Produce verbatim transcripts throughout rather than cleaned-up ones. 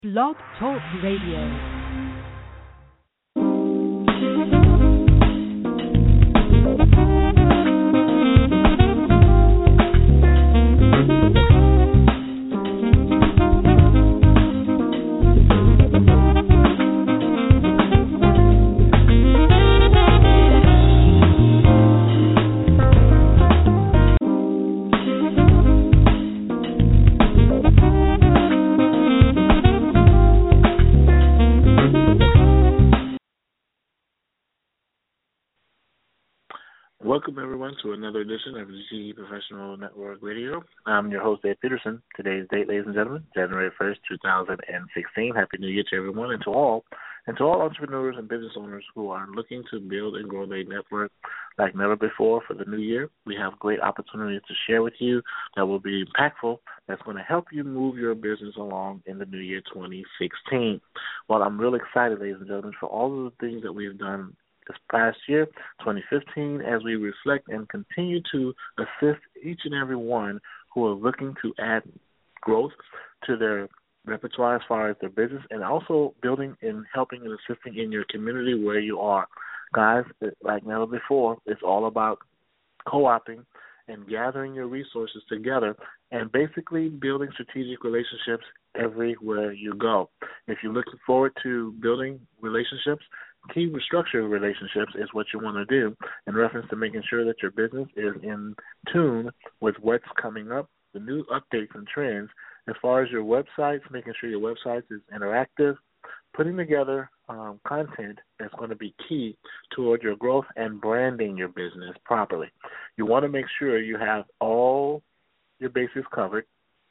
Blog Talk Radio. Welcome, everyone, to another edition of G T E Professional Network Radio. I'm your host, Ed Peterson. Today's date, ladies and gentlemen, January first, twenty sixteen. Happy New Year to everyone and to all, and to all entrepreneurs and business owners who are looking to build and grow their network like never before for the new year. We have great opportunities to share with you that will be impactful, that's going to help you move your business along in the new year twenty sixteen. Well, I'm really excited, ladies and gentlemen, for all of the things that we have done this past year, twenty fifteen, as we reflect and continue to assist each and every one who are looking to add growth to their repertoire as far as their business, and also building and helping and assisting in your community where you are. Guys, like never before, it's all about co-opting and gathering your resources together and basically building strategic relationships everywhere you go. If you're looking forward to building relationships, key restructuring relationships is what you want to do in reference to making sure that your business is in tune with what's coming up, the new updates and trends. As far as your websites, making sure your website is interactive, putting together um, content that's going to be key toward your growth and branding your business properly. You want to make sure you have all your bases covered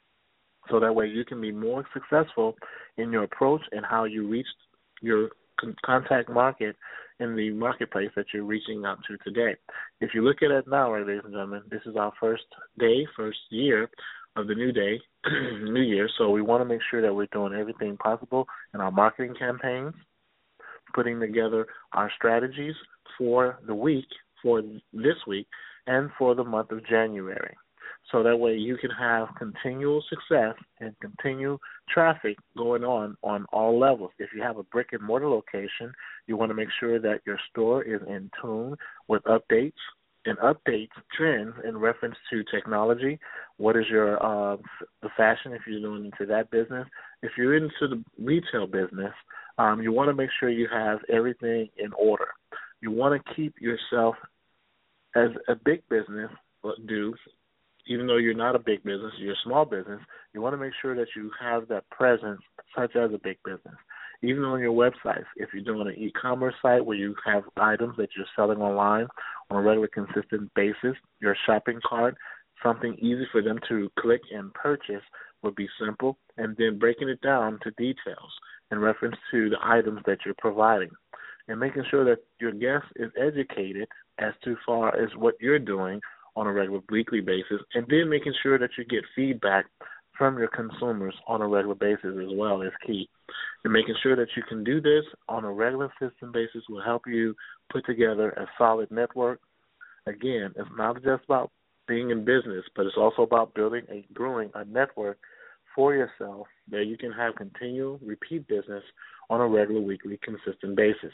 so that way you can be more successful in your approach and how you reach your contact market in the marketplace that you're reaching out to today. If you look at it now, right, ladies and gentlemen, this is our first day, first year of the new day, new year, so we want to make sure that we're doing everything possible in our marketing campaigns, putting together our strategies for the week, for this week, and for the month of January. So that way you can have continual success and continue traffic going on on all levels. If you have a brick and mortar location, you want to make sure that your store is in tune with updates and updates trends in reference to technology. What is your uh, the fashion if you're doing into that business? If you're into the retail business, um, you want to make sure you have everything in order. You want to keep yourself as a big business do. Even though you're not a big business, you're a small business, you want to make sure that you have that presence such as a big business. Even on your websites, if you're doing an e-commerce site where you have items that you're selling online on a regular, consistent basis, your shopping cart, something easy for them to click and purchase would be simple, and then breaking it down to details in reference to the items that you're providing, and making sure that your guest is educated as to far as what you're doing on a regular weekly basis, and then making sure that you get feedback from your consumers on a regular basis as well is key. And making sure that you can do this on a regular system basis will help you put together a solid network. Again, it's not just about being in business, but it's also about building a growing a network for yourself that you can have continual repeat business on a regular, weekly, consistent basis.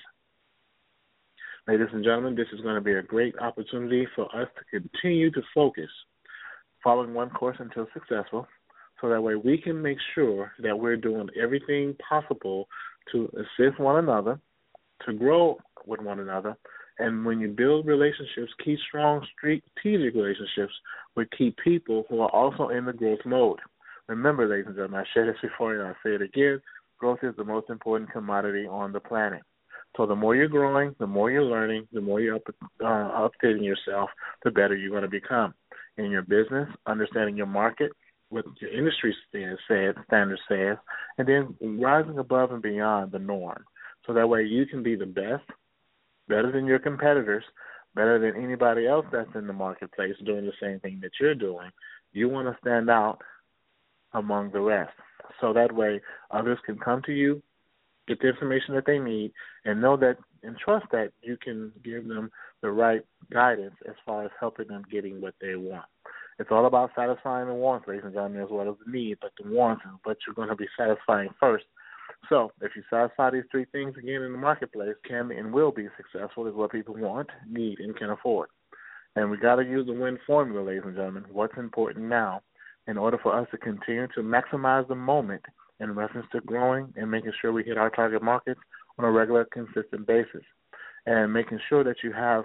Ladies and gentlemen, this is going to be a great opportunity for us to continue to focus, following one course until successful, so that way we can make sure that we're doing everything possible to assist one another, to grow with one another, and when you build relationships, keep strong strategic relationships with key people who are also in the growth mode. Remember, ladies and gentlemen, I shared this before and I'll say it again, growth is the most important commodity on the planet. So the more you're growing, the more you're learning, the more you're up, uh, updating yourself, the better you're going to become in your business, understanding your market, what your industry says, says, standard says, and then rising above and beyond the norm. So that way you can be the best, better than your competitors, better than anybody else that's in the marketplace doing the same thing that you're doing. You want to stand out among the rest. So that way others can come to you, get the information that they need, and know that and trust that you can give them the right guidance as far as helping them getting what they want. It's all about satisfying the wants, ladies and gentlemen, as well as the need, but the wants is what you're going to be satisfying first So if you satisfy these three things again in the marketplace, can and will be successful is what people want, need, and can afford. And we got to use the WIN formula, ladies and gentlemen. What's important now in order for us to continue to maximize the moment in reference to growing and making sure we hit our target markets on a regular, consistent basis, and making sure that you have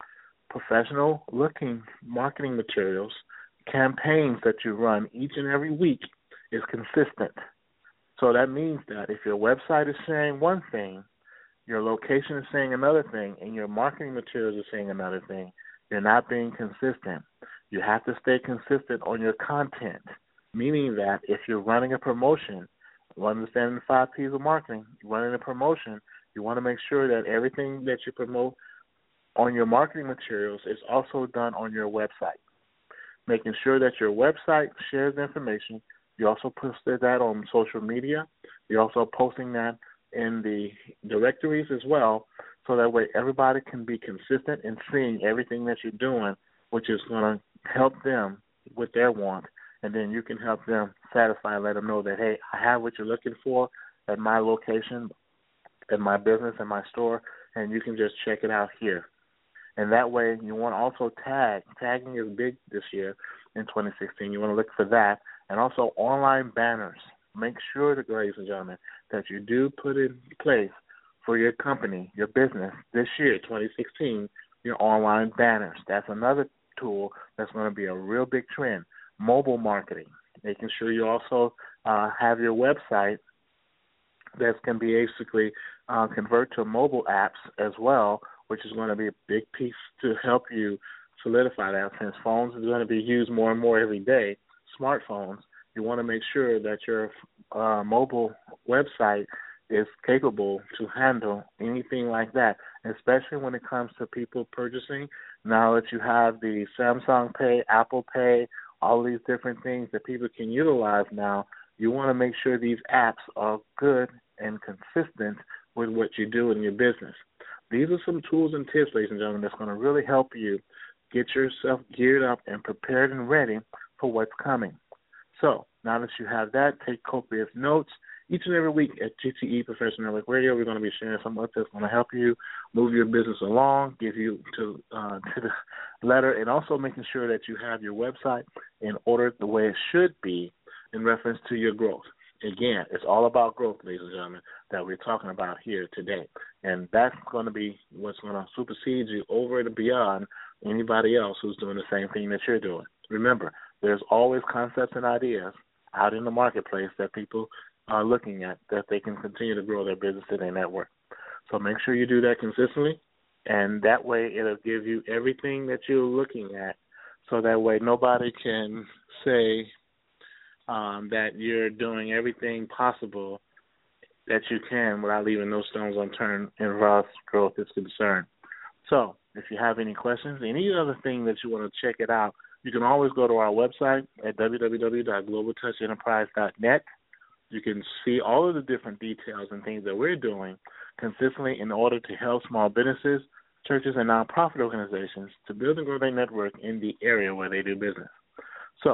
professional-looking marketing materials, campaigns that you run each and every week is consistent. So that means that if your website is saying one thing, your location is saying another thing, and your marketing materials are saying another thing, you're not being consistent. You have to stay consistent on your content, meaning that if you're running a promotion, understanding the five P's of marketing, running a promotion, you want to make sure that everything that you promote on your marketing materials is also done on your website, making sure that your website shares the information. You also posted that on social media. You're also posting that in the directories as well, so that way everybody can be consistent in seeing everything that you're doing, which is going to help them with their want, and then you can help them satisfy and let them know that, hey, I have what you're looking for at my location, at my business, at my store, and you can just check it out here. And that way you want to also tag. Tagging is big this year in twenty sixteen. You want to look for that. And also online banners. Make sure, that, ladies and gentlemen, that you do put in place for your company, your business, this year, twenty sixteen, your online banners. That's another tool that's going to be a real big trend. Mobile marketing, making sure you also uh, have your website that can be basically uh, convert to mobile apps as well, which is going to be a big piece to help you solidify that. Since phones are going to be used more and more every day, smartphones, you want to make sure that your uh, mobile website is capable to handle anything like that, especially when it comes to people purchasing. Now that you have the Samsung Pay, Apple Pay, all these different things that people can utilize now, you want to make sure these apps are good and consistent with what you do in your business. These are some tools and tips, ladies and gentlemen, that's going to really help you get yourself geared up and prepared and ready for what's coming. So now that you have that, take copious notes. Each and every week at G T E Professional Network Radio, we're going to be sharing some of that's going to help you move your business along, give you to uh, to the letter, and also making sure that you have your website in order the way it should be in reference to your growth. Again, it's all about growth, ladies and gentlemen, that we're talking about here today. And that's going to be what's going to supersede you over and beyond anybody else who's doing the same thing that you're doing. Remember, there's always concepts and ideas out in the marketplace that people are looking at that they can continue to grow their business and their network. So make sure you do that consistently, and that way it'll give you everything that you're looking at, so that way nobody can say um, that you're doing everything possible that you can without leaving no stones unturned in regards to growth is concerned. So if you have any questions, any other thing that you want to check it out, you can always go to our website at w w w dot global touch enterprise dot net. You can see all of the different details and things that we're doing consistently in order to help small businesses, churches, and nonprofit organizations to build and grow their network in the area where they do business. So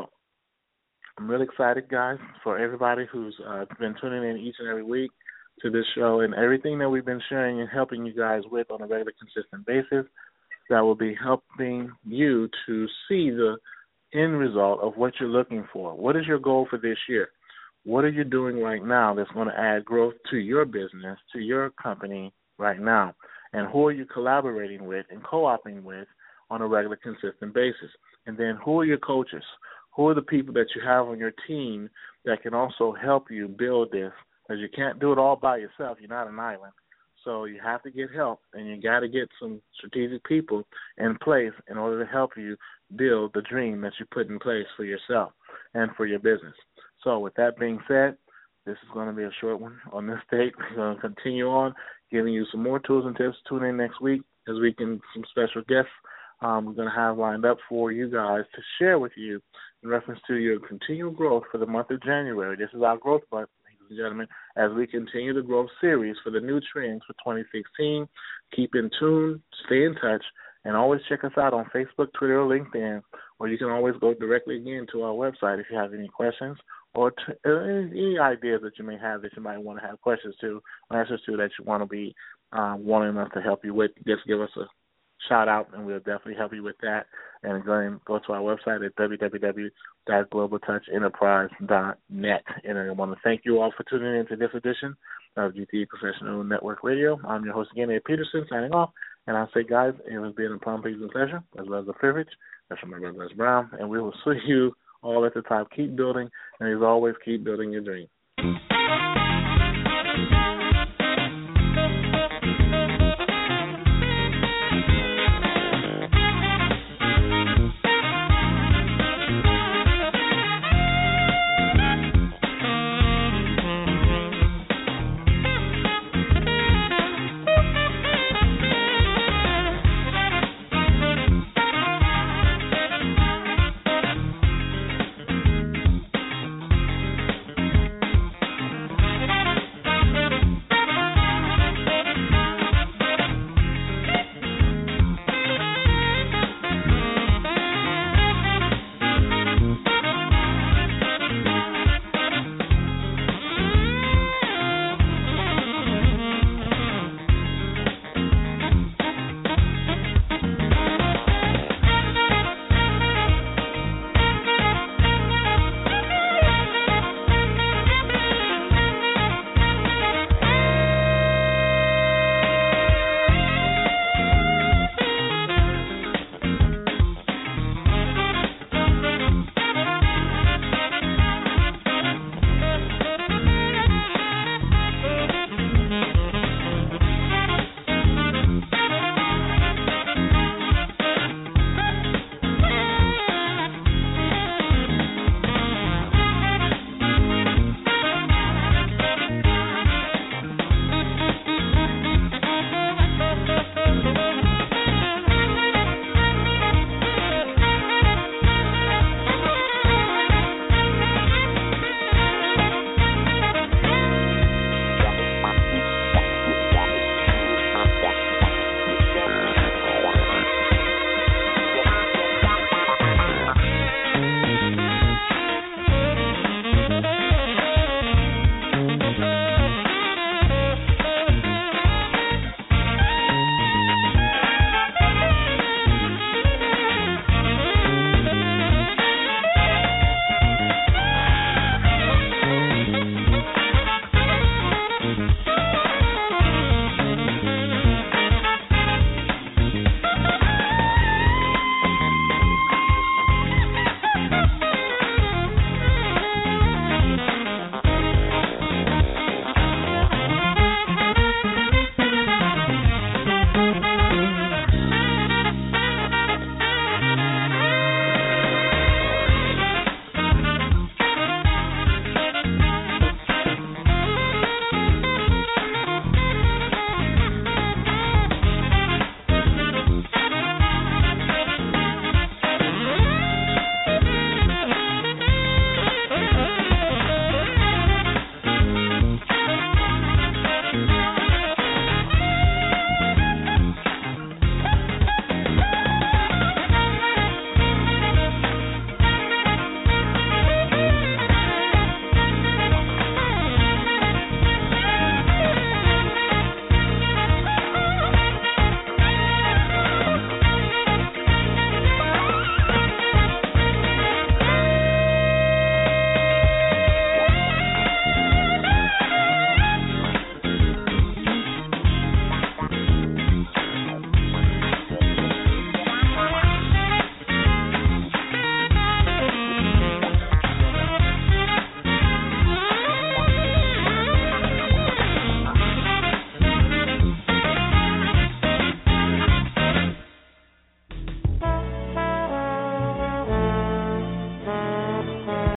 I'm really excited, guys, for everybody who's uh, been tuning in each and every week to this show and everything that we've been sharing and helping you guys with on a regular, consistent basis that will be helping you to see the end result of what you're looking for. What is your goal for this year? What are you doing right now that's going to add growth to your business, to your company right now? And who are you collaborating with and co-oping with on a regular, consistent basis? And then who are your coaches? Who are the people that you have on your team that can also help you build this? Because you can't do it all by yourself. You're not an island. So you have to get help, and you got to get some strategic people in place in order to help you build the dream that you put in place for yourself and for your business. So with that being said, this is going to be a short one on this date. We're going to continue on giving you some more tools and tips. Tune in next week as we can some special guests um, we're going to have lined up for you guys to share with you in reference to your continual growth for the month of January. This is our growth month, ladies and gentlemen, as we continue the growth series for the new trends for twenty sixteen. Keep in tune, stay in touch, and always check us out on Facebook, Twitter, or LinkedIn, or you can always go directly again to our website if you have any questions or t- any, any ideas that you may have that you might want to have questions to, answers to that you want to be um, wanting us to help you with, just give us a shout out, and we'll definitely help you with that. And go and go to our website at w w w dot global touch enterprise dot net. And I want to thank you all for tuning in to this edition of G T E Professional Network Radio. I'm your host again, Ed Peterson, signing off. And I'll say, guys, it has been a plum, pleasing pleasure, as well as a privilege. That's from my brother Les Brown. And we will see you all at the top. Keep building, and as always, keep building your dream.